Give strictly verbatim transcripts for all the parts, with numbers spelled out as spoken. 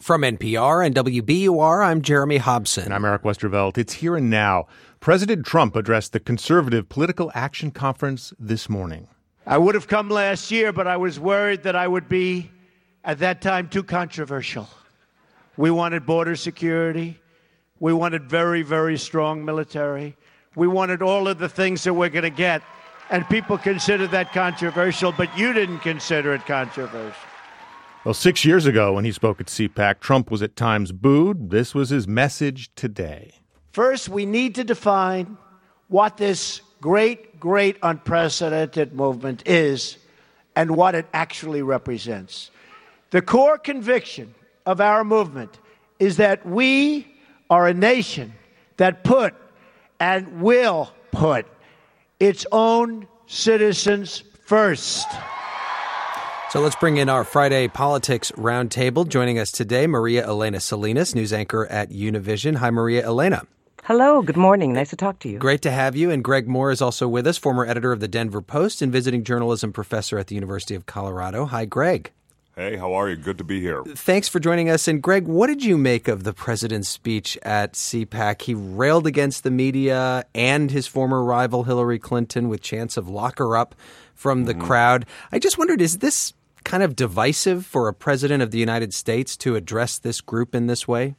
From N P R and W B U R, I'm Jeremy Hobson. And I'm Eric Westervelt. It's Here and Now. President Trump addressed the Conservative Political Action Conference this morning. I would have come last year, but I was worried that I would be, at that time, too controversial. We wanted border security. We wanted very, very strong military. We wanted all of the things that we're going to get. And people considered that controversial, but you didn't consider it controversial. Well, six years ago when he spoke at C PAC, Trump was at times booed. This was his message today. First, we need to define what this great, great unprecedented movement is and what it actually represents. The core conviction of our movement is that we are a nation that put and will put its own citizens first. So let's bring in our Friday Politics Roundtable. Joining us today, Maria Elena Salinas, news anchor at Univision. Hi, Maria Elena. Hello. Good morning. Nice to talk to you. Great to have you. And Greg Moore is also with us, former editor of the Denver Post and visiting journalism professor at the University of Colorado. Hi, Greg. Hey, how are you? Good to be here. Thanks for joining us. And Greg, what did you make of the president's speech at C PAC? He railed against the media and his former rival Hillary Clinton with chants of lock her up from the mm-hmm. crowd. I just wondered, is this kind of divisive for a president of the United States to address this group in this way?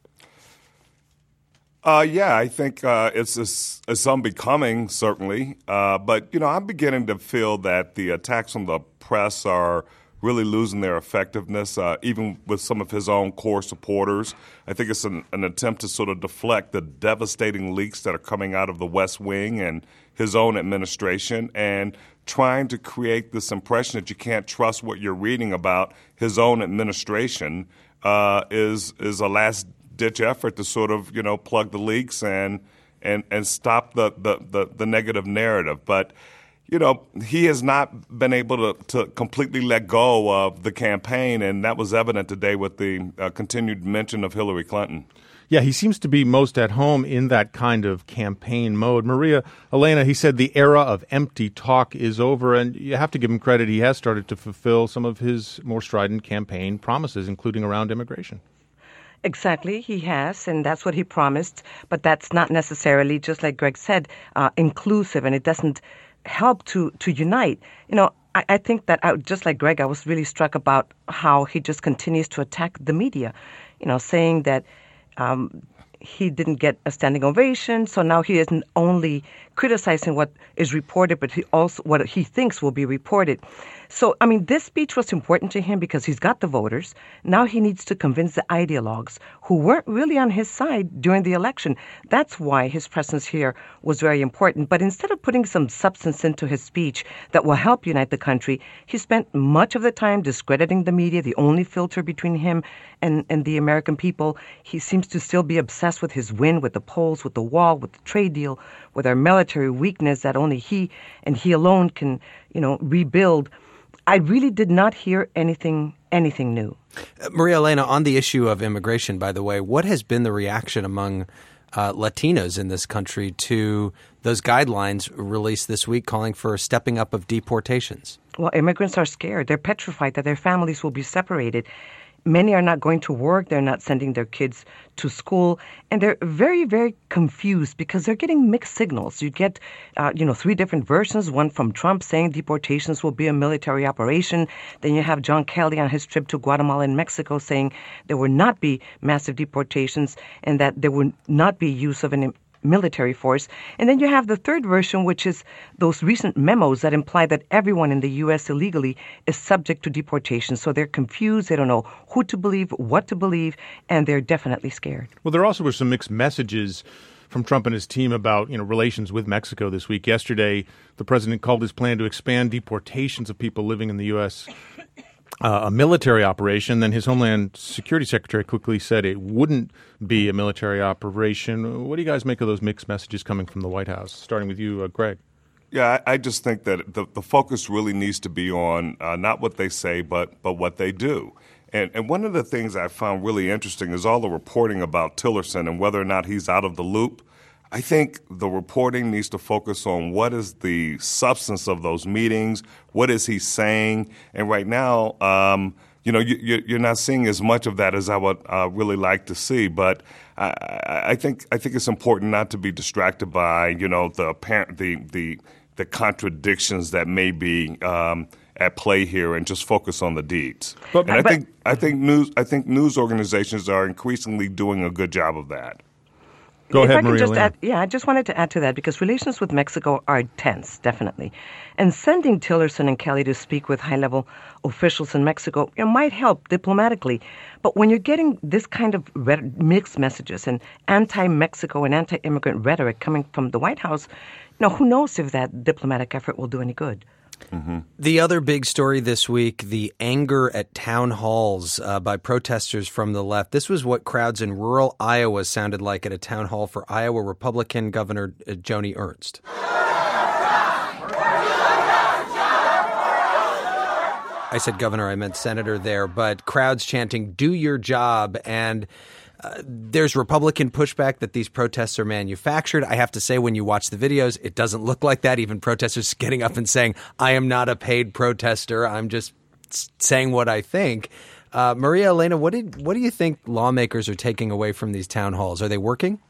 Uh, yeah, I think uh, it's, it's, it's unbecoming, certainly. Uh, but, you know, I'm beginning to feel that the attacks on the press are really losing their effectiveness, uh, even with some of his own core supporters. I think it's an, an attempt to sort of deflect the devastating leaks that are coming out of the West Wing and his own administration, and trying to create this impression that you can't trust what you're reading about his own administration uh, is is a last-ditch effort to sort of, you know, plug the leaks and and and stop the, the, the, the negative narrative. But you know, he has not been able to, to completely let go of the campaign, and that was evident today with the uh, continued mention of Hillary Clinton. Yeah, he seems to be most at home in that kind of campaign mode. Maria Elena, he said the era of empty talk is over, and you have to give him credit. He has started to fulfill some of his more strident campaign promises, including around immigration. Exactly, he has, and that's what he promised. But that's not necessarily, just like Greg said, uh, inclusive, and it doesn't help to, to unite. You know, I, I think that, I, just like Greg, I was really struck about how he just continues to attack the media, you know, saying that um, he didn't get a standing ovation, so now he isn't only criticizing what is reported, but he also what he thinks will be reported. So, I mean, this speech was important to him because he's got the voters. Now he needs to convince the ideologues who weren't really on his side during the election. That's why his presence here was very important. But instead of putting some substance into his speech that will help unite the country, he spent much of the time discrediting the media, the only filter between him and, and the American people. He seems to still be obsessed with his win, with the polls, with the wall, with the trade deal, with our military weakness that only he and he alone can, you know, rebuild. I really did not hear anything anything new. Uh, Maria Elena, on the issue of immigration, by the way, what has been the reaction among uh, Latinos in this country to those guidelines released this week calling for a stepping up of deportations? Well, immigrants are scared. They're petrified that their families will be separated. Many are not going to work. They're not sending their kids to school. And they're very, very confused because they're getting mixed signals. You get, uh, you know, three different versions, one from Trump saying deportations will be a military operation. Then you have John Kelly on his trip to Guatemala and Mexico saying there will not be massive deportations and that there will not be use of an military force. And then you have the third version, which is those recent memos that imply that everyone in the U S illegally is subject to deportation. So they're confused. They don't know who to believe, what to believe, and they're definitely scared. Well, there also were some mixed messages from Trump and his team about, you know, relations with Mexico this week. Yesterday, the president called his plan to expand deportations of people living in the U S Uh, a military operation. Then his Homeland Security Secretary quickly said it wouldn't be a military operation. What do you guys make of those mixed messages coming from the White House? Starting with you, uh, Greg. Yeah, I, I just think that the, the focus really needs to be on uh, not what they say, but but what they do. And, and one of the things I found really interesting is all the reporting about Tillerson and whether or not he's out of the loop. I think the reporting needs to focus on what is the substance of those meetings, what is he saying, and right now, um, you know, you, you're not seeing as much of that as I would uh, really like to see. But I, I think I think it's important not to be distracted by, you know, the apparent the the the contradictions that may be um, at play here, and just focus on the deeds. But, and I but, think I think news I think news organizations are increasingly doing a good job of that. Go if ahead, I can Maria just Elena. add, yeah, I just wanted to add to that because relations with Mexico are tense, definitely. And sending Tillerson and Kelly to speak with high-level officials in Mexico, it might help diplomatically. But when you're getting this kind of red, mixed messages and anti-Mexico and anti-immigrant rhetoric coming from the White House, you know, who knows if that diplomatic effort will do any good. Mm-hmm. The other big story this week, the anger at town halls uh, by protesters from the left. This was what crowds in rural Iowa sounded like at a town hall for Iowa Republican Governor uh, Joni Ernst. I said governor, I meant senator there, but crowds chanting, "Do your job," and Uh, there's Republican pushback that these protests are manufactured. I have to say, when you watch the videos, it doesn't look like that. Even protesters getting up and saying, "I am not a paid protester. I'm just saying what I think." Uh, Maria Elena, what did what do you think lawmakers are taking away from these town halls? Are they working?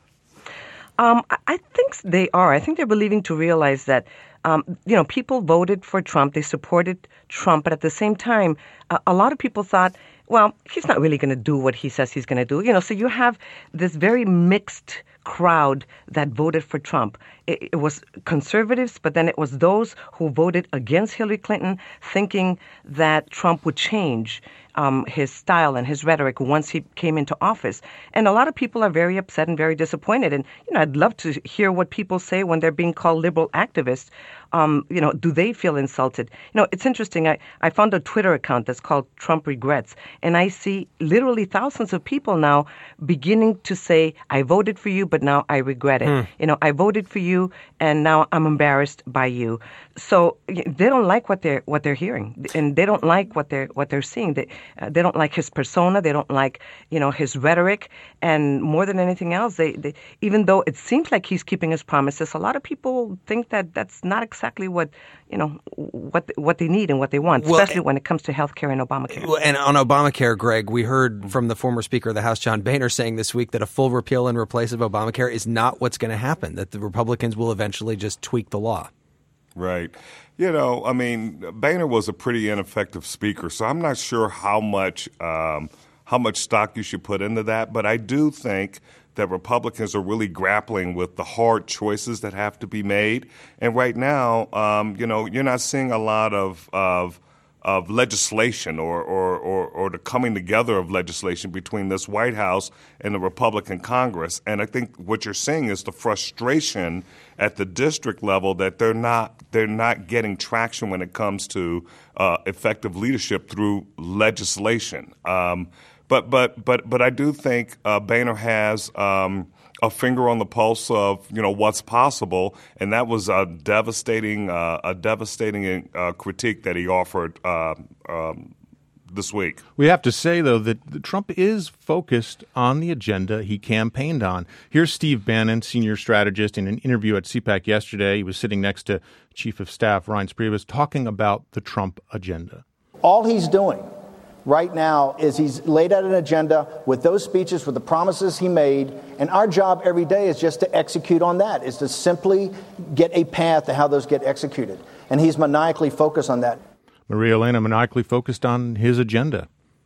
Um, I think they are. I think they're believing to realize that, um, you know, people voted for Trump. They supported Trump. But at the same time, uh, a lot of people thought, well, he's not really going to do what he says he's going to do. You know, so you have this very mixed crowd that voted for Trump. It, it was conservatives, but then it was those who voted against Hillary Clinton, thinking that Trump would change um, his style and his rhetoric once he came into office. And a lot of people are very upset and very disappointed. And, you know, I'd love to hear what people say when they're being called liberal activists. Um, you know, do they feel insulted? You know, it's interesting. I, I found a Twitter account that's called Trump Regrets, and I see literally thousands of people now beginning to say, I voted for you, but now I regret it. Hmm. You know, I voted for you, and now I'm embarrassed by you. So they don't like what they're what they're hearing, and they don't like what they're what they're seeing. They uh, they don't like his persona. They don't like, you know, his rhetoric, and more than anything else, they, they even though it seems like he's keeping his promises, a lot of people think that that's not exactly what you know what what they need and what they want, well, especially when it comes to health care and Obamacare. Well, and on Obamacare, Greg, we heard from the former Speaker of the House, John Boehner, saying this week that a full repeal and replace of Obamacare is not what's going to happen, that the Republicans will eventually just tweak the law. Right. You know, I mean, Boehner was a pretty ineffective speaker, so I'm not sure how much um, how much stock you should put into that. But I do think that Republicans are really grappling with the hard choices that have to be made. And right now, um, you know, you're not seeing a lot of of, of legislation or, or, or, or the coming together of legislation between this White House and the Republican Congress. And I think what you're seeing is the frustration at the district level that they're not they're not getting traction when it comes to uh, effective leadership through legislation. Um, but but but but I do think uh, Boehner has um, a finger on the pulse of you know what's possible, and that was a devastating uh, a devastating uh, critique that he offered uh, um, this week. We have to say, though, that Trump is focused on the agenda he campaigned on. Here's Steve Bannon, senior strategist, in an interview at CPAC yesterday. He was sitting next to Chief of Staff Reince Priebus talking about the Trump agenda. All he's doing right now is he's laid out an agenda with those speeches, with the promises he made, and our job every day is just to execute on that, is to simply get a path to how those get executed. And he's maniacally focused on that. Maria Elena maniacally focused on his agenda.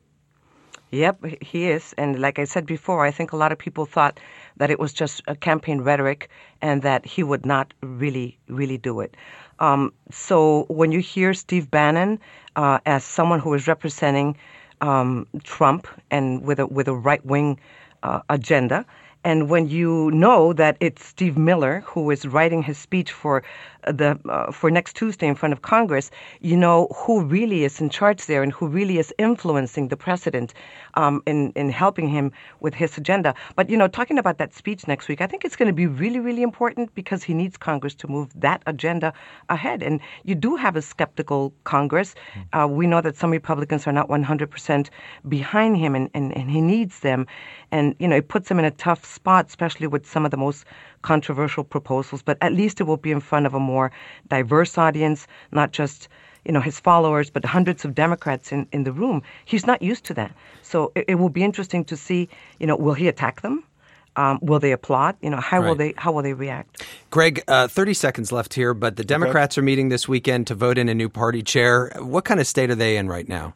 Yep, he is. And like I said before, I think a lot of people thought that it was just a campaign rhetoric and that he would not really, really do it. Um, so when you hear Steve Bannon uh, as someone who is representing um, Trump and with a, with a right-wing uh, agenda, and when you know that it's Steve Miller who is writing his speech for the uh, for next Tuesday in front of Congress, you know who really is in charge there and who really is influencing the president um, in in helping him with his agenda. But you know, talking about that speech next week, I think it's going to be really, really important because he needs Congress to move that agenda ahead. And you do have a skeptical Congress. Uh, we know that some Republicans are not one hundred percent behind him, and, and, and he needs them. And you know, it puts him in a tough spot, especially with some of the most controversial proposals, but at least it will be in front of a more diverse audience, not just, you know, his followers, but hundreds of Democrats in, in the room. He's not used to that. So it, it will be interesting to see, you know, will he attack them? Um, will they applaud? You know, how right. will they how will they react? Greg, uh, thirty seconds left here, but the Democrats okay. are meeting this weekend to vote in a new party chair. What kind of state are they in right now?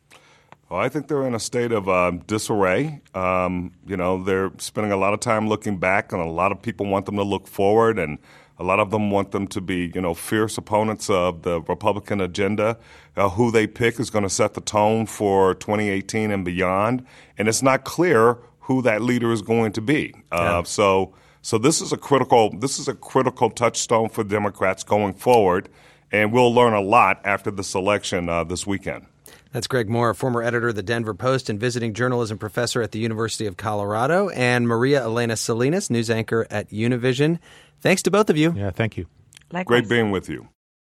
Well, I think they're in a state of uh, disarray. Um, you know, they're spending a lot of time looking back, and a lot of people want them to look forward, and a lot of them want them to be, you know, fierce opponents of the Republican agenda. Uh, who they pick is going to set the tone for twenty eighteen and beyond, and it's not clear who that leader is going to be. Uh, yeah. So, so this is a critical this is a critical touchstone for Democrats going forward, and we'll learn a lot after this election uh, this weekend. That's Greg Moore, former editor of the Denver Post and visiting journalism professor at the University of Colorado, and Maria Elena Salinas, news anchor at Univision. Thanks to both of you. Yeah, thank you. Likewise. Great being with you.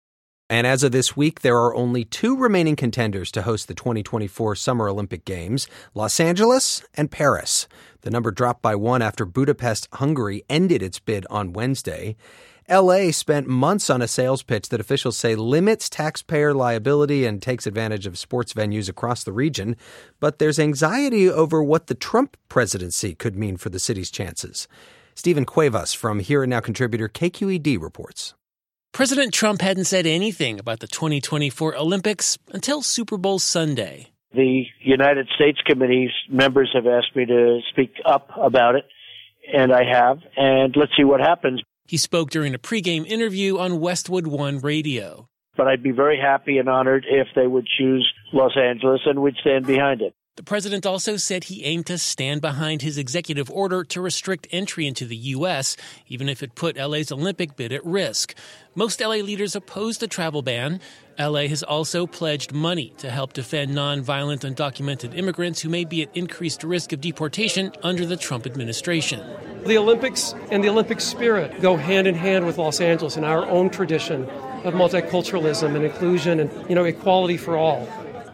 And as of this week, there are only two remaining contenders to host the twenty twenty-four Summer Olympic Games, Los Angeles and Paris. The number dropped by one after Budapest, Hungary ended its bid on Wednesday. L A spent months on a sales pitch that officials say limits taxpayer liability and takes advantage of sports venues across the region. But there's anxiety over what the Trump presidency could mean for the city's chances. Stephen Cuevas from Here and Now contributor K Q E D reports. President Trump hadn't said anything about the twenty twenty-four Olympics until Super Bowl Sunday. The United States Committee's members have asked me to speak up about it, and I have, and let's see what happens. He spoke during a pregame interview on Westwood One Radio. But I'd be very happy and honored if they would choose Los Angeles, and we'd stand behind it. The president also said he aimed to stand behind his executive order to restrict entry into the U S, even if it put L A's Olympic bid at risk. Most L A leaders opposed the travel ban. L A has also pledged money to help defend nonviolent undocumented immigrants who may be at increased risk of deportation under the Trump administration. The Olympics and the Olympic spirit go hand in hand with Los Angeles and our own tradition of multiculturalism and inclusion and, you know, equality for all.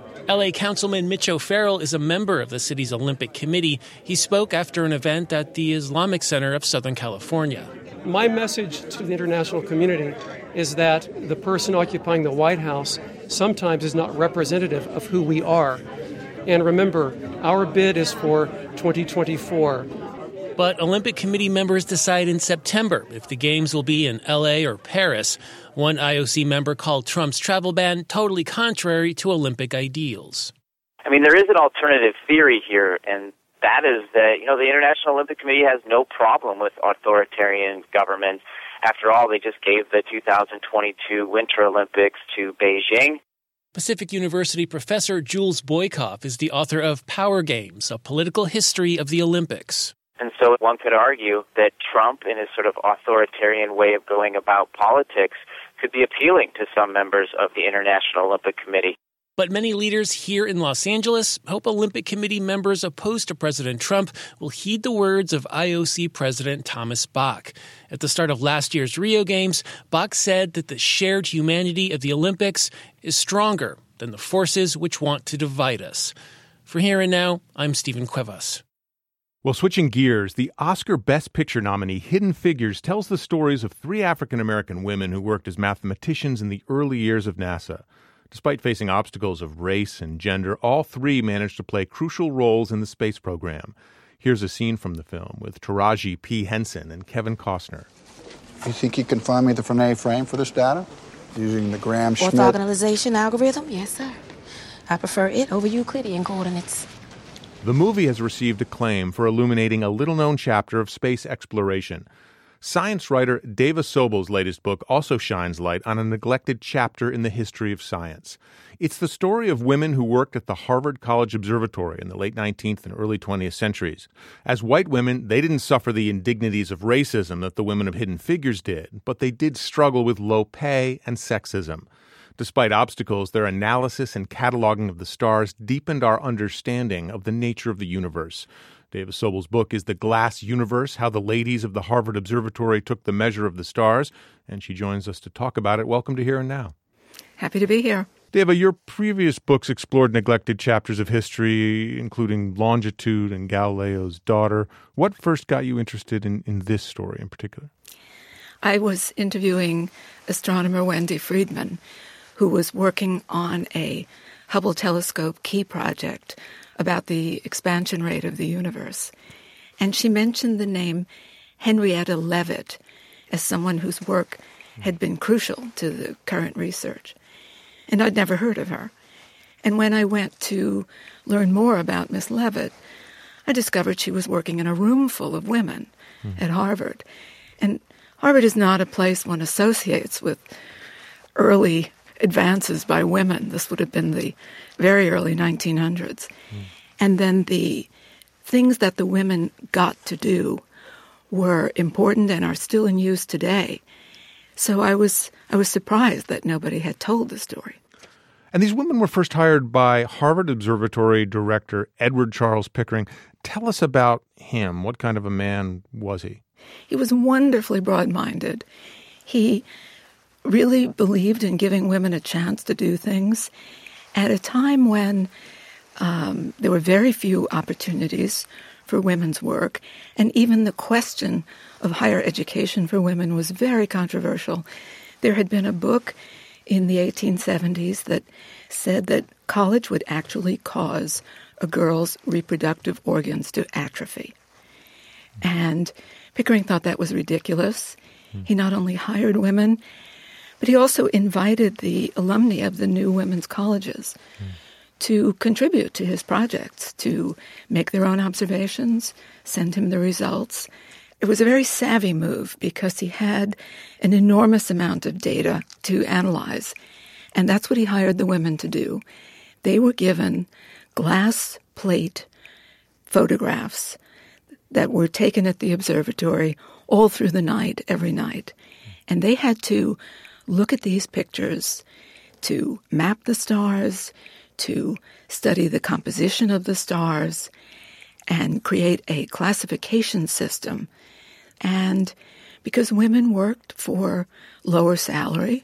L A Councilman Mitch O'Farrell is a member of the city's Olympic Committee. He spoke after an event at the Islamic Center of Southern California. My message to the international community is that the person occupying the White House sometimes is not representative of who we are. And remember, our bid is for twenty twenty-four. But Olympic Committee members decide in September if the Games will be in L A or Paris. One I O C member called Trump's travel ban totally contrary to Olympic ideals. I mean, there is an alternative theory here, and that is that, you know, the International Olympic Committee has no problem with authoritarian governments. After all, they just gave the two thousand twenty-two Winter Olympics to Beijing. Pacific University professor Jules Boykoff is the author of Power Games, A Political History of the Olympics. And so one could argue that Trump, in his sort of authoritarian way of going about politics, could be appealing to some members of the International Olympic Committee. But many leaders here in Los Angeles hope Olympic Committee members opposed to President Trump will heed the words of I O C President Thomas Bach. At the start of last year's Rio Games, Bach said that the shared humanity of the Olympics is stronger than the forces which want to divide us. For Here and Now, I'm Stephen Cuevas. Well, switching gears, the Oscar Best Picture nominee Hidden Figures tells the stories of three African-American women who worked as mathematicians in the early years of NASA. Despite facing obstacles of race and gender, all three managed to play crucial roles in the space program. Here's a scene from the film with Taraji P. Henson and Kevin Costner. You think you can find me the Frenet frame for this data? Using the Graham-Schmidt... Orthogonalization algorithm? Yes, sir. I prefer it over Euclidean coordinates. The movie has received acclaim for illuminating a little-known chapter of space exploration. Science writer Dava Sobel's latest book also shines light on a neglected chapter in the history of science. It's the story of women who worked at the Harvard College Observatory in the late nineteenth and early twentieth centuries. As white women, they didn't suffer the indignities of racism that the women of Hidden Figures did, but they did struggle with low pay and sexism. Despite obstacles, their analysis and cataloging of the stars deepened our understanding of the nature of the universe. Dava Sobel's book is The Glass Universe, How the Ladies of the Harvard Observatory Took the Measure of the Stars, and she joins us to talk about it. Welcome to Here and Now. Happy to be here. Dava, your previous books explored neglected chapters of history, including Longitude and Galileo's Daughter. What first got you interested in, in this story in particular? I was interviewing astronomer Wendy Friedman, who was working on a Hubble telescope key project about the expansion rate of the universe. And she mentioned the name Henrietta Leavitt as someone whose work had been crucial to the current research. And I'd never heard of her. And when I went to learn more about Miss Leavitt, I discovered she was working in a room full of women mm. at Harvard. And Harvard is not a place one associates with early advances by women. This would have been the very early nineteen hundreds. Mm. And then the things that the women got to do were important and are still in use today. So I was I was surprised that nobody had told the story. And these women were first hired by Harvard Observatory Director Edward Charles Pickering. Tell us about him. What kind of a man was he? He was wonderfully broad-minded. He really believed in giving women a chance to do things at a time when um, there were very few opportunities for women's work, and even the question of higher education for women was very controversial. There had been a book in the eighteen seventies that said that college would actually cause a girl's reproductive organs to atrophy. And Pickering thought that was ridiculous. He not only hired women, but he also invited the alumni of the new women's colleges mm. to contribute to his projects, to make their own observations, send him the results. It was a very savvy move because he had an enormous amount of data to analyze, and that's what he hired the women to do. They were given glass plate photographs that were taken at the observatory all through the night, every night. And they had to look at these pictures to map the stars, to study the composition of the stars, and create a classification system. And because women worked for lower salary,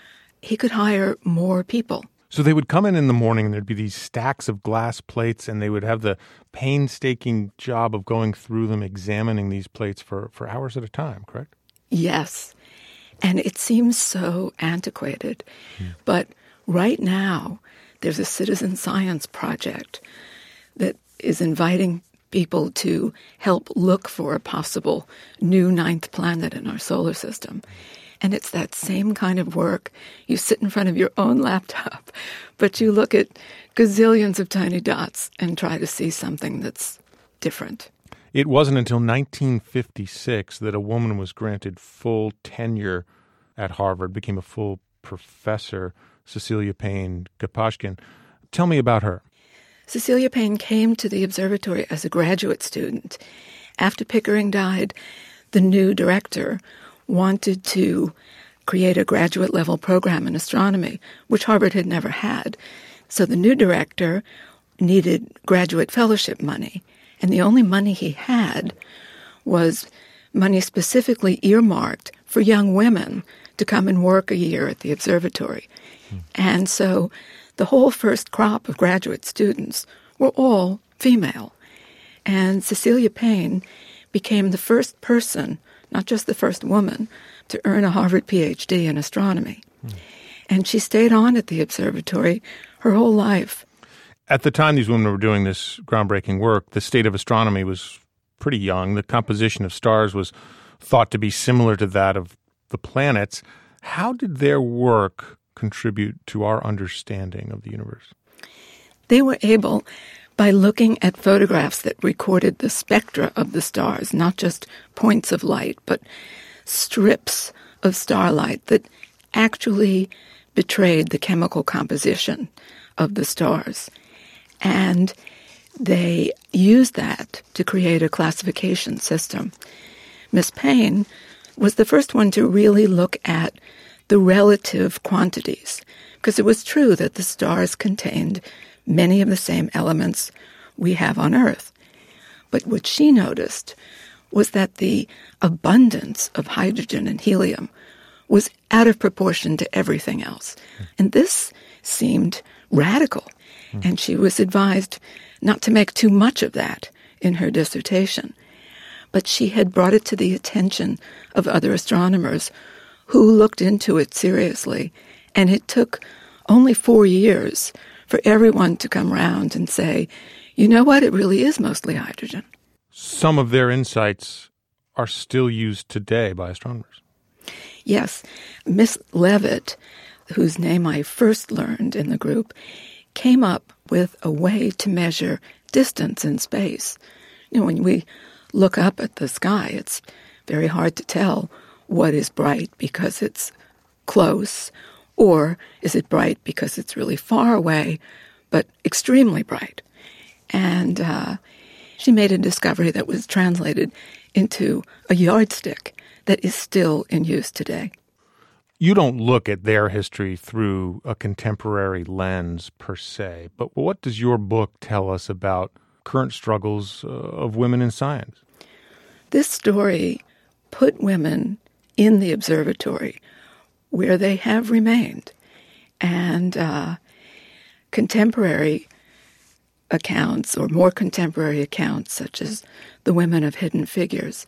he could hire more people. So they would come in in the morning and there'd be these stacks of glass plates, and they would have the painstaking job of going through them, examining these plates for, for hours at a time, correct? Yes. And it seems so antiquated. Hmm. But right now, there's a citizen science project that is inviting people to help look for a possible new ninth planet in our solar system. And it's that same kind of work. You sit in front of your own laptop, but you look at gazillions of tiny dots and try to see something that's different. It wasn't until nineteen fifty-six that a woman was granted full tenure at Harvard, became a full professor, Cecilia Payne Gaposchkin. Tell me about her. Cecilia Payne came to the observatory as a graduate student. After Pickering died, the new director wanted to create a graduate-level program in astronomy, which Harvard had never had. So the new director needed graduate fellowship money, and the only money he had was money specifically earmarked for young women to come and work a year at the observatory. Hmm. And so the whole first crop of graduate students were all female. And Cecilia Payne became the first person, not just the first woman, to earn a Harvard P H D in astronomy. Hmm. And she stayed on at the observatory her whole life. At the time these women were doing this groundbreaking work, the state of astronomy was pretty young. The composition of stars was thought to be similar to that of the planets. How did their work contribute to our understanding of the universe? They were able, by looking at photographs that recorded the spectra of the stars, not just points of light, but strips of starlight that actually betrayed the chemical composition of the stars. And they used that to create a classification system. Miss Payne was the first one to really look at the relative quantities, because it was true that the stars contained many of the same elements we have on Earth. But what she noticed was that the abundance of hydrogen and helium was out of proportion to everything else. And this seemed radical. And she was advised not to make too much of that in her dissertation. But she had brought it to the attention of other astronomers who looked into it seriously. And it took only four years for everyone to come around and say, you know what, it really is mostly hydrogen. Some of their insights are still used today by astronomers. Yes. Miss Leavitt, whose name I first learned in the group, came up with a way to measure distance in space. You know, when we look up at the sky, it's very hard to tell what is bright because it's close, or is it bright because it's really far away, but extremely bright. And uh, she made a discovery that was translated into a yardstick that is still in use today. You don't look at their history through a contemporary lens per se, but what does your book tell us about current struggles uh, of women in science? This story put women in the observatory where they have remained. And uh, contemporary accounts, or more contemporary accounts, such as the women of Hidden Figures,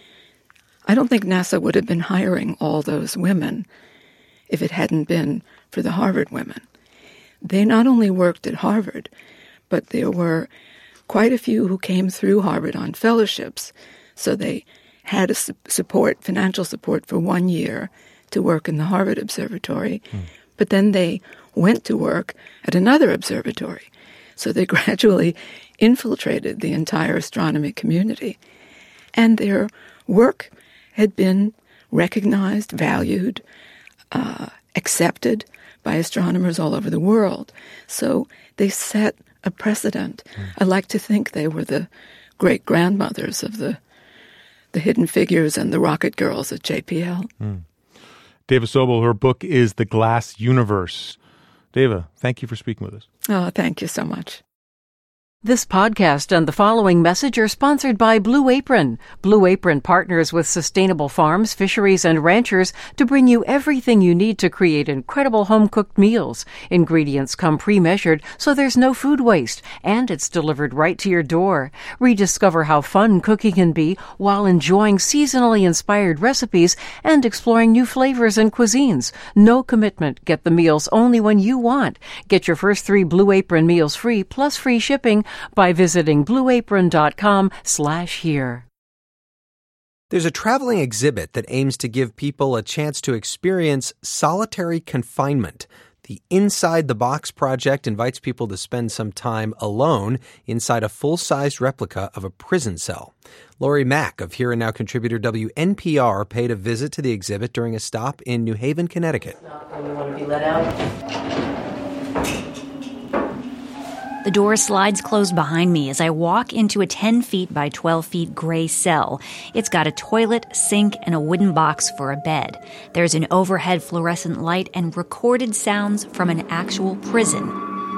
I don't think NASA would have been hiring all those women if it hadn't been for the Harvard women. They not only worked at Harvard, but there were quite a few who came through Harvard on fellowships, so they had a su- support, financial support for one year to work in the Harvard Observatory, mm. but then they went to work at another observatory. So they gradually infiltrated the entire astronomy community. And their work had been recognized, valued, uh, accepted by astronomers all over the world. So they set a precedent. Mm. I like to think they were the great-grandmothers of the the Hidden Figures and the Rocket Girls at J P L. Mm. Dava Sobel, her book is The Glass Universe. Dava, thank you for speaking with us. Oh, thank you so much. This podcast and the following message are sponsored by Blue Apron. Blue Apron partners with sustainable farms, fisheries, and ranchers to bring you everything you need to create incredible home-cooked meals. Ingredients come pre-measured, so there's no food waste, and it's delivered right to your door. Rediscover how fun cooking can be while enjoying seasonally inspired recipes and exploring new flavors and cuisines. No commitment. Get the meals only when you want. Get your first three Blue Apron meals free, plus free shipping, by visiting blueapron.com slash here. There's a traveling exhibit that aims to give people a chance to experience solitary confinement. The Inside the Box project invites people to spend some time alone inside a full-sized replica of a prison cell. Lori Mack of Here and Now contributor W N P R paid a visit to the exhibit during a stop in New Haven, Connecticut. When you want to be let out. The door slides closed behind me as I walk into a ten feet by twelve feet gray cell. It's got a toilet, sink, and a wooden box for a bed. There's an overhead fluorescent light and recorded sounds from an actual prison.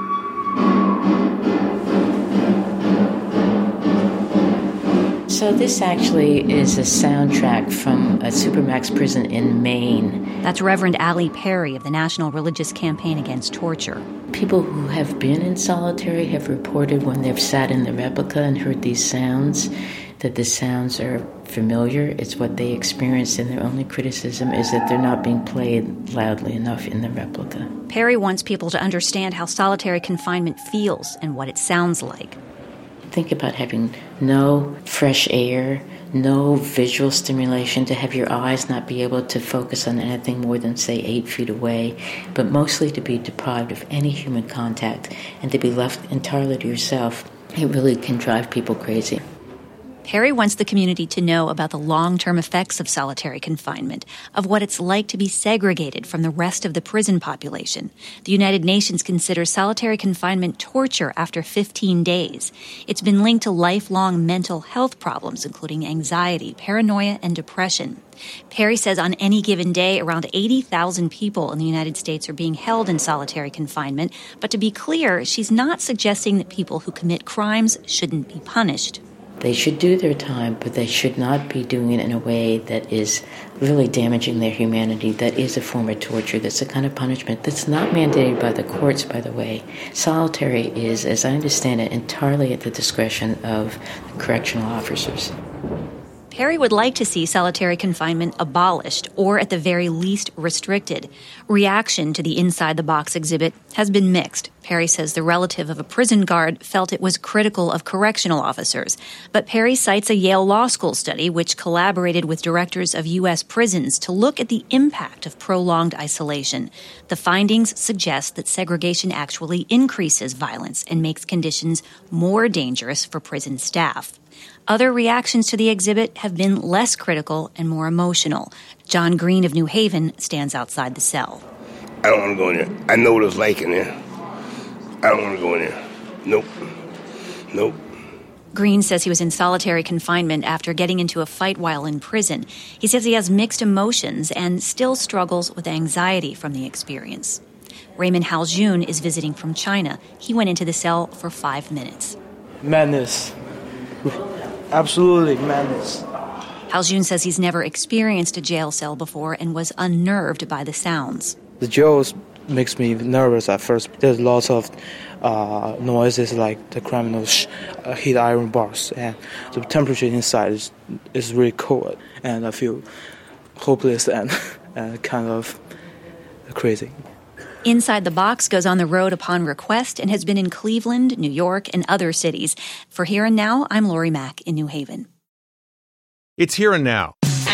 So this actually is a soundtrack from a Supermax prison in Maine. That's Reverend Ali Perry of the National Religious Campaign Against Torture. People who have been in solitary have reported when they've sat in the replica and heard these sounds, that the sounds are familiar. It's what they experienced, and their only criticism is that they're not being played loudly enough in the replica. Perry wants people to understand how solitary confinement feels and what it sounds like. Think about having no fresh air, no visual stimulation, to have your eyes not be able to focus on anything more than, say, eight feet away, but mostly to be deprived of any human contact and to be left entirely to yourself. It really can drive people crazy. Perry wants the community to know about the long-term effects of solitary confinement, of what it's like to be segregated from the rest of the prison population. The United Nations considers solitary confinement torture after fifteen days. It's been linked to lifelong mental health problems, including anxiety, paranoia, and depression. Perry says on any given day, around eighty thousand people in the United States are being held in solitary confinement. But to be clear, she's not suggesting that people who commit crimes shouldn't be punished. They should do their time, but they should not be doing it in a way that is really damaging their humanity. That is a form of torture. That's a kind of punishment that's not mandated by the courts, by the way. Solitary is, as I understand it, entirely at the discretion of the correctional officers. Perry would like to see solitary confinement abolished or at the very least restricted. Reaction to the Inside the Box exhibit has been mixed. Perry says the relative of a prison guard felt it was critical of correctional officers. But Perry cites a Yale Law School study which collaborated with directors of U S prisons to look at the impact of prolonged isolation. The findings suggest that segregation actually increases violence and makes conditions more dangerous for prison staff. Other reactions to the exhibit have been less critical and more emotional. John Green of New Haven stands outside the cell. I don't want to go in there. I know what it's like in there. I don't want to go in there. Nope. Nope. Green says he was in solitary confinement after getting into a fight while in prison. He says he has mixed emotions and still struggles with anxiety from the experience. Raymond Haljun is visiting from China. He went into the cell for five minutes. Madness. Absolutely madness. Haljun says he's never experienced a jail cell before and was unnerved by the sounds. The jails makes me nervous at first. There's lots of uh, noises like the criminals sh- uh, hit iron bars, and the temperature inside is is really cold, and I feel hopeless and uh, kind of crazy. Inside the Box goes on the road upon request and has been in Cleveland, New York, and other cities. For Here and Now, I'm Lori Mack in New Haven. It's Here and Now.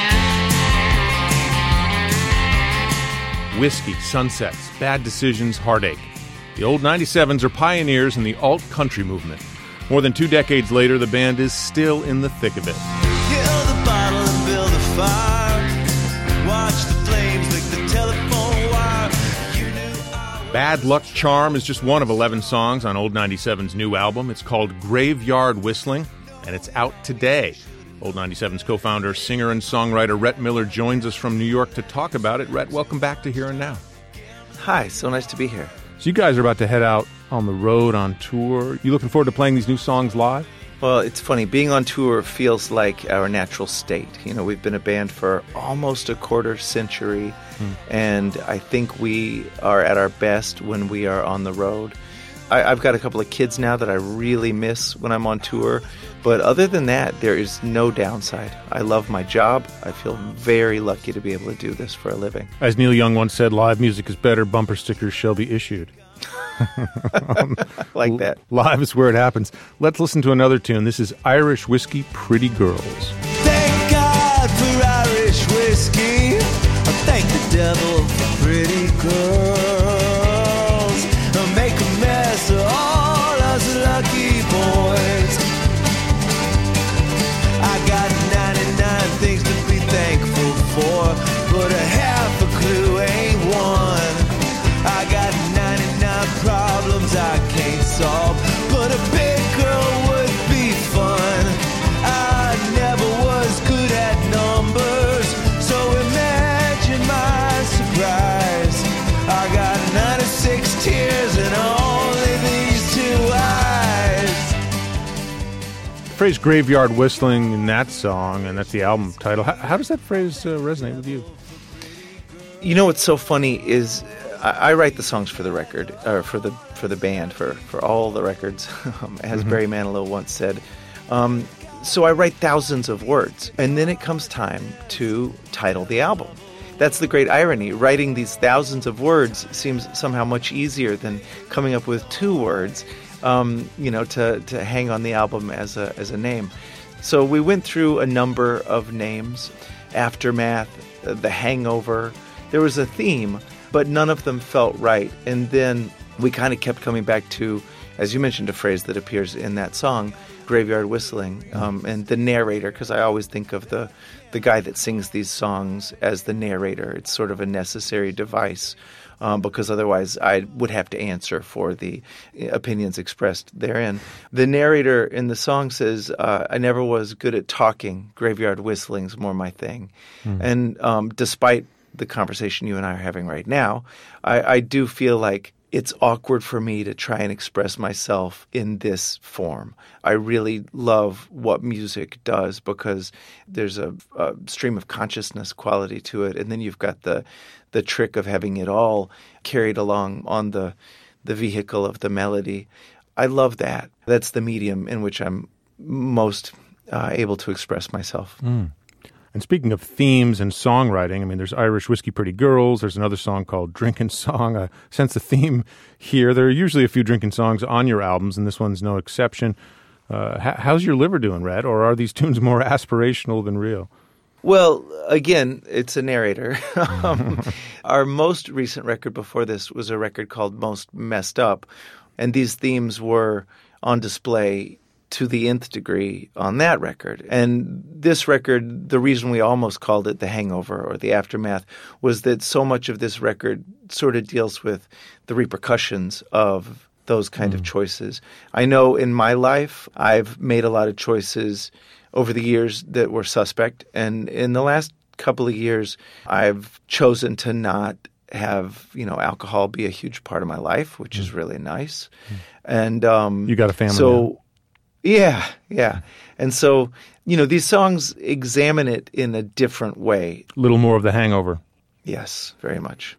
Whiskey, sunsets, bad decisions, heartache. The old ninety-sevens are pioneers in the alt-country movement. More than two decades later, the band is still in the thick of it. Kill the bottle and build a fire. Watch the flames lick the telephone wire. You knew I Bad Luck Charm is just one of eleven songs on Old ninety-seven's new album. It's called Graveyard Whistling, and it's out today. Old ninety-seven's co-founder, singer, and songwriter Rhett Miller joins us from New York to talk about it. Rhett, welcome back to Here and Now. Hi, so nice to be here. So you guys are about to head out on the road on tour. You looking forward to playing these new songs live? Well, it's funny. Being on tour feels like our natural state. You know, we've been a band for almost a quarter century, hmm. and I think we are at our best when we are on the road. I, I've got a couple of kids now that I really miss when I'm on tour, but other than that, there is no downside. I love my job. I feel very lucky to be able to do this for a living. As Neil Young once said, live music is better, bumper stickers shall be issued. um, like that. Live is where it happens. Let's listen to another tune. This is Irish Whiskey, Pretty Girls. thank God for Irish whiskey. I thank the devil for pretty girls. I make a mess of all us lucky boys. I got ninety-nine things to be thankful for, but a half a clue ain't one. I got ninety-nine problems I can't solve, but a big girl would be fun. I never was good at numbers, so imagine my surprise. I got ninety-six tears and only these two eyes. The phrase graveyard whistling in that song, and that's the album title. How, how does that phrase uh, resonate with you? You know what's so funny is I, I write the songs for the record, or for the for the band, for, for all the records, as mm-hmm. Barry Manilow once said. Um, so I write thousands of words, and then it comes time to title the album. That's the great irony. Writing these thousands of words seems somehow much easier than coming up with two words, um, you know, to, to hang on the album as a as a name. So we went through a number of names: Aftermath, uh, The Hangover. There was a theme, but none of them felt right. And then we kind of kept coming back to, as you mentioned, a phrase that appears in that song, Graveyard Whistling, um, and the narrator, because I always think of the, the guy that sings these songs as the narrator. It's sort of a necessary device, um, because otherwise I would have to answer for the opinions expressed therein. The narrator in the song says, uh, I never was good at talking. Graveyard whistling's more my thing. Mm. And um, despite the conversation you and I are having right now, I, I do feel like it's awkward for me to try and express myself in this form. I really love what music does because there's a, a stream of consciousness quality to it, and then you've got the the trick of having it all carried along on the the vehicle of the melody. I love that. That's the medium in which I'm most uh, able to express myself. Mm. And speaking of themes and songwriting, I mean, there's Irish Whiskey Pretty Girls. There's another song called Drinkin' Song. I sense a theme here. There are usually a few drinking songs on your albums, and this one's no exception. Uh, h- how's your liver doing, Red? Or are these tunes more aspirational than real? Well, again, it's a narrator. um, our most recent record before this was a record called Most Messed Up, and these themes were on display to the nth degree on that record. And this record, the reason we almost called it The Hangover or The Aftermath was that so much of this record sort of deals with the repercussions of those kind mm. of choices. I know in my life, I've made a lot of choices over the years that were suspect. And in the last couple of years, I've chosen to not have, you know, alcohol be a huge part of my life, which mm. is really nice. Mm. And um, you got a family so now. Yeah, yeah. And so, you know, these songs examine it in a different way. A little more of The Hangover. Yes, very much.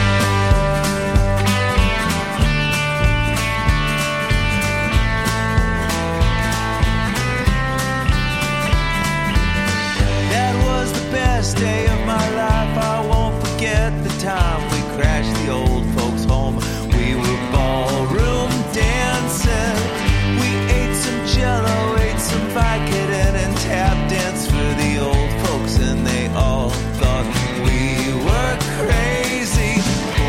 That was the best day of my life. I won't forget the time we crashed the old folks' home. We were ballroom dancing. Jello, ate some Vicodin and tap dance for the old folks, and they all thought we were crazy.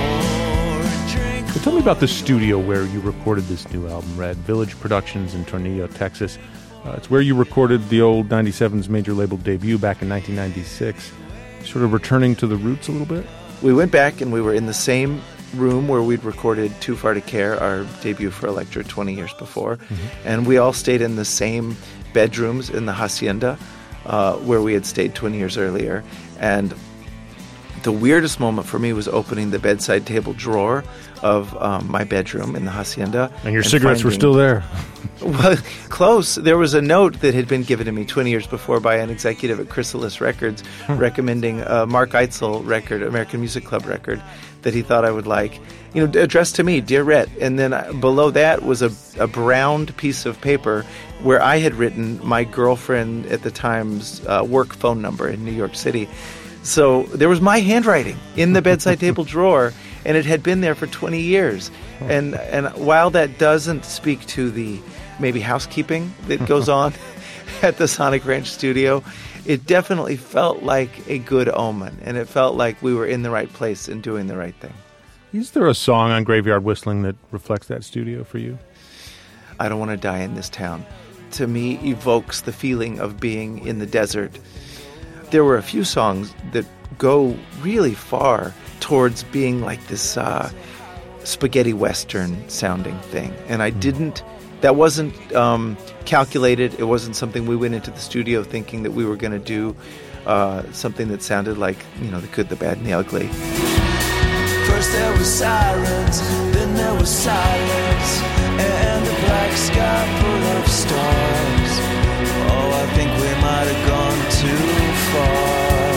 So tell me about the studio where you recorded this new album, Red. Village Productions in Tornillo, Texas. Uh, it's where you recorded the old ninety-seven's major label debut back in nineteen ninety-six. Sort of returning to the roots a little bit? We went back and we were in the same room where we'd recorded Too Far to Care, our debut for Elektra twenty years before. Mm-hmm. And we all stayed in the same bedrooms in the Hacienda uh, where we had stayed twenty years earlier. And the weirdest moment for me was opening the bedside table drawer of um, my bedroom in the Hacienda. And your and cigarettes finding, were still there. Well, close. There was a note that had been given to me twenty years before by an executive at Chrysalis Records hmm. recommending a Mark Eitzel record, American Music Club record, that he thought I would like, you know, addressed to me, Dear Rhett. And then below that was a, a browned piece of paper where I had written my girlfriend at the time's uh, work phone number in New York City. So there was my handwriting in the bedside table drawer, and it had been there for twenty years. And and while that doesn't speak to the maybe housekeeping that goes on at the Sonic Ranch studio, it definitely felt like a good omen, and it felt like we were in the right place and doing the right thing. Is there a song on Graveyard Whistling that reflects that studio for you? I Don't Want to Die in This Town, to me, evokes the feeling of being in the desert. There were a few songs that go really far towards being like this uh, spaghetti western sounding thing, and I didn't... That wasn't um, calculated. It wasn't something we went into the studio thinking that we were going to do uh, something that sounded like, you know, the good, the bad, and the ugly. First there was sirens, then there was silence, and a black sky full of stars. Oh, I think we might have gone too far.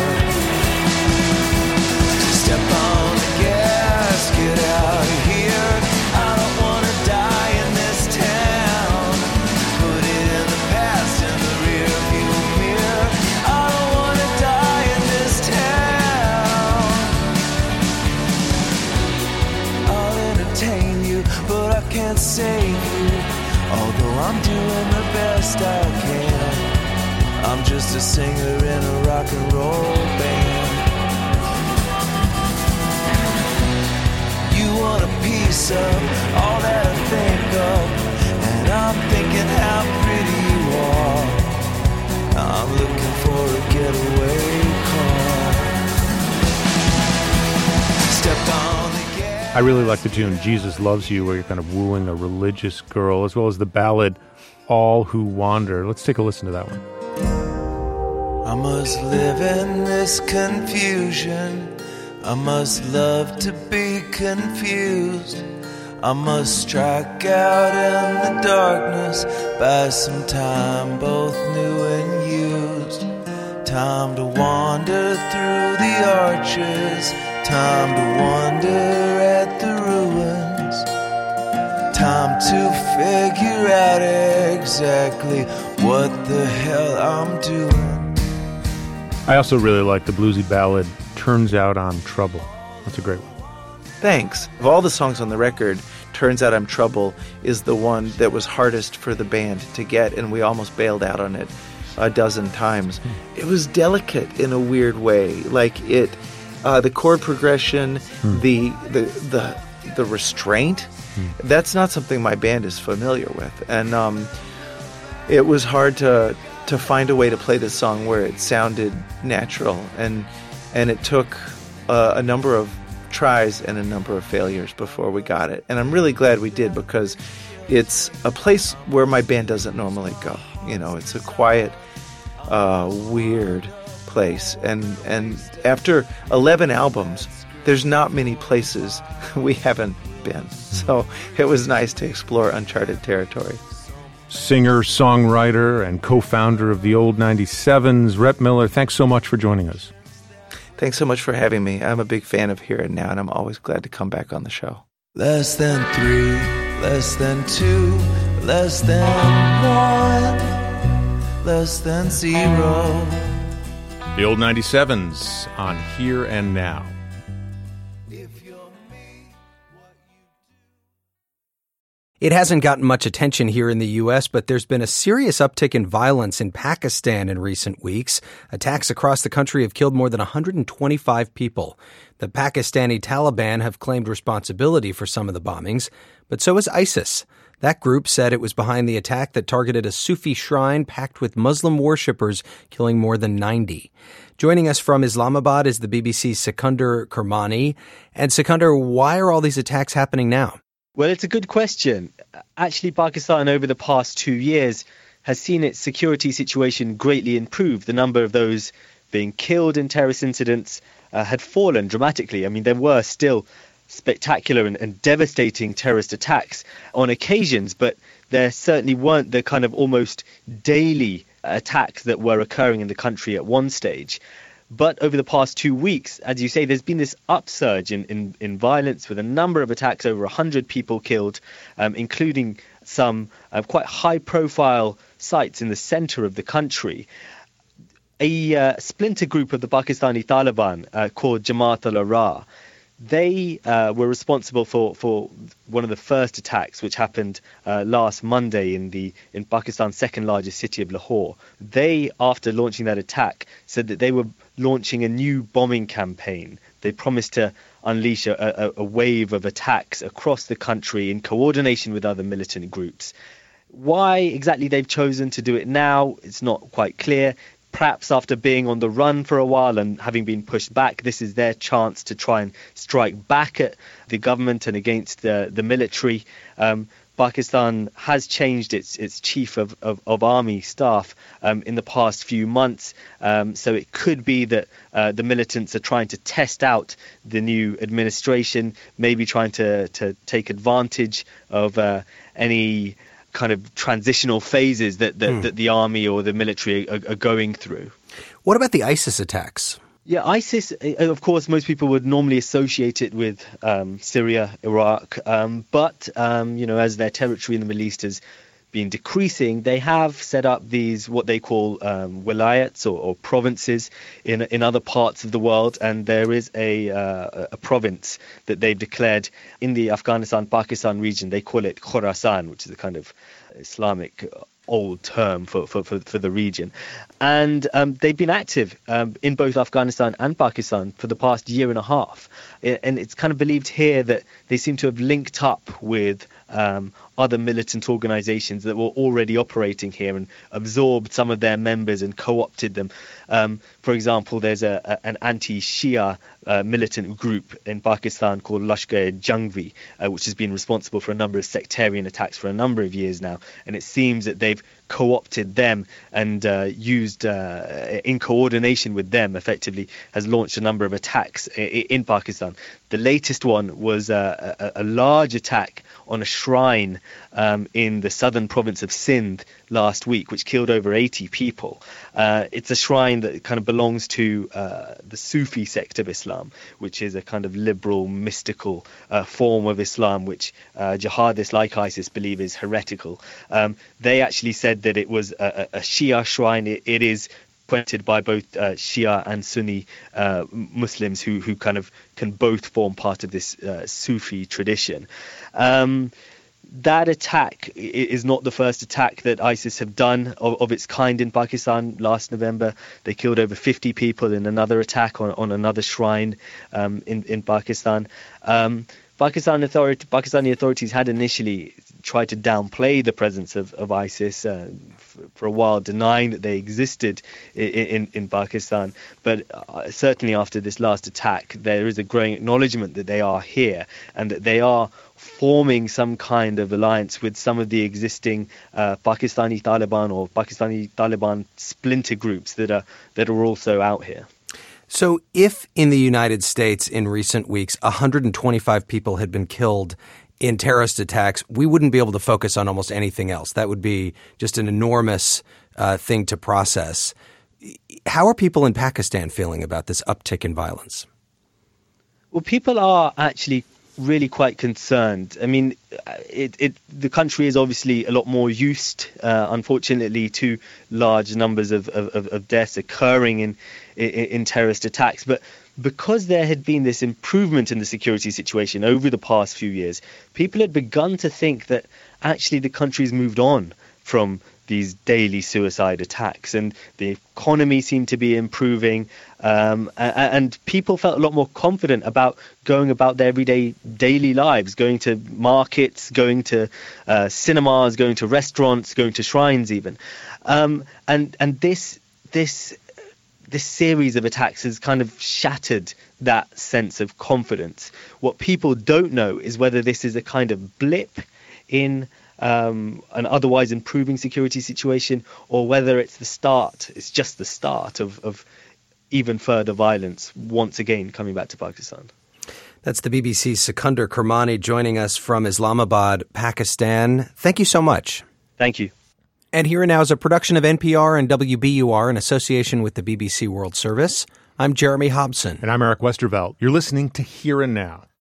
Step on the gas, get out of here. I don't want to die in this town. Put it in the past, in the rear view mirror. I don't want to die in this town. I'll entertain you, but I can't save you. Although I'm doing the best I can. I'm just a singer in a rock and roll band. You want a piece of all that I think of, and I'm thinking how pretty you are. I'm looking for a getaway car. Stepped on the gas. I really like the tune Jesus Loves You, where you're kind of wooing a religious girl, as well as the ballad All Who Wander. Let's take a listen to that one. I must live in this confusion. I must love to be confused. I must strike out in the darkness, buy some time, both new and used. Time to wander through the arches, time to wonder at the ruins, time to figure out exactly what the hell I'm doing. I also really like the bluesy ballad, Turns Out I'm Trouble. That's a great one. Thanks. Of all the songs on the record, Turns Out I'm Trouble is the one that was hardest for the band to get, and we almost bailed out on it a dozen times. Mm. It was delicate in a weird way. Like it, uh, the chord progression, mm. the, the the the restraint, mm. that's not something my band is familiar with. And um, it was hard to to find a way to play this song where it sounded natural. And, and it took uh, a number of tries and a number of failures before we got it. And I'm really glad we did, because it's a place where my band doesn't normally go. You know, it's a quiet, uh, weird place. And and after eleven albums, there's not many places we haven't been. So it was nice to explore uncharted territory. Singer, songwriter, and co-founder of the Old ninety-sevens, Rhett Miller, thanks so much for joining us. Thanks so much for having me. I'm a big fan of Here and Now, and I'm always glad to come back on the show. Less than three, less than two, less than one, less than zero. The Old ninety-sevens on Here and Now. It hasn't gotten much attention here in the U S, but there's been a serious uptick in violence in Pakistan in recent weeks. Attacks across the country have killed more than one hundred twenty-five people. The Pakistani Taliban have claimed responsibility for some of the bombings, but so has ISIS. That group said it was behind the attack that targeted a Sufi shrine packed with Muslim worshippers, killing more than ninety. Joining us from Islamabad is the B B C's Sikander Kermani. And Sikander, why are all these attacks happening now? Well, it's a good question. Actually, Pakistan over the past two years has seen its security situation greatly improve. The number of those being killed in terrorist incidents uh, had fallen dramatically. I mean, there were still spectacular and, and devastating terrorist attacks on occasions, but there certainly weren't the kind of almost daily attacks that were occurring in the country at one stage. But over the past two weeks, as you say, there's been this upsurge in, in, in violence with a number of attacks, over one hundred people killed, um, including some uh, quite high-profile sites in the center of the country. A uh, splinter group of the Pakistani Taliban uh, called Jamaat al-Ahrar, they uh, were responsible for, for one of the first attacks, which happened uh, last Monday in the in Pakistan's second largest city of Lahore. They, after launching that attack, said that they were launching a new bombing campaign. They promised to unleash a, a, a wave of attacks across the country in coordination with other militant groups. Why exactly they've chosen to do it now, it's not quite clear. Perhaps after being on the run for a while and having been pushed back, this is their chance to try and strike back at the government and against the, the military. Um, Pakistan has changed its its chief of, of, of army staff um, in the past few months. Um, so it could be that uh, the militants are trying to test out the new administration, maybe trying to, to take advantage of uh, any kind of transitional phases that, that, mm. that the army or the military are, are going through. What about the ISIS attacks? Yeah, ISIS, of course, most people would normally associate it with um, Syria, Iraq. Um, but, um, you know, as their territory in the Middle East has been decreasing, they have set up these, what they call um, wilayats or, or provinces in in other parts of the world. And there is a, uh, a province that they've declared in the Afghanistan-Pakistan region. They call it Khorasan, which is a kind of Islamic old term for, for, for, for the region. And um, they've been active um, in both Afghanistan and Pakistan for the past year and a half. And it's kind of believed here that they seem to have linked up with um, other militant organizations that were already operating here and absorbed some of their members and co-opted them. Um, for example, there's a, a, an anti-Shia uh, militant group in Pakistan called Lashkar-e-Jhangvi, uh, which has been responsible for a number of sectarian attacks for a number of years now. And it seems that they've co-opted them and uh, used, uh, in coordination with them, effectively, has launched a number of attacks in, in Pakistan. The latest one was uh, a, a large attack on a shrine um, in the southern province of Sindh last week, which killed over eighty people. Uh, it's a shrine that kind of belongs to uh, the Sufi sect of Islam, which is a kind of liberal, mystical uh, form of Islam, which uh, jihadists like ISIS believe is heretical. Um, they actually said that it was a, a Shia shrine. It, it is frequented by both uh, Shia and Sunni uh, Muslims who who kind of can both form part of this uh, Sufi tradition. Um, That attack is not the first attack that ISIS have done of, of its kind in Pakistan. Last November, they killed over fifty people in another attack on, on another shrine um, in, in Pakistan. Um, Pakistan authority, Pakistani authorities had initially tried to downplay the presence of, of ISIS uh, f- for a while, denying that they existed in, in, in Pakistan. But uh, certainly after this last attack, there is a growing acknowledgement that they are here and that they are forming some kind of alliance with some of the existing uh, Pakistani Taliban or Pakistani Taliban splinter groups that are that are also out here. So if in the United States in recent weeks one hundred twenty-five people had been killed in terrorist attacks, we wouldn't be able to focus on almost anything else. That would be just an enormous uh, thing to process. How are people in Pakistan feeling about this uptick in violence? Well, people are actually really quite concerned. I mean, it, it the country is obviously a lot more used, uh, unfortunately, to large numbers of, of, of deaths occurring in, in in terrorist attacks. But because there had been this improvement in the security situation over the past few years, people had begun to think that actually the country's moved on from these daily suicide attacks, and the economy seemed to be improving, um, and, and people felt a lot more confident about going about their everyday daily lives, going to markets, going to uh, cinemas, going to restaurants, going to shrines even. Um, and and this this this series of attacks has kind of shattered that sense of confidence. What people don't know is whether this is a kind of blip in Um, an otherwise improving security situation, or whether it's the start, it's just the start of, of even further violence once again coming back to Pakistan. That's the B B C's Sikander Kermani joining us from Islamabad, Pakistan. Thank you so much. Thank you. And Here and Now is a production of N P R and W B U R in association with the B B C World Service. I'm Jeremy Hobson. And I'm Eric Westervelt. You're listening to Here and Now.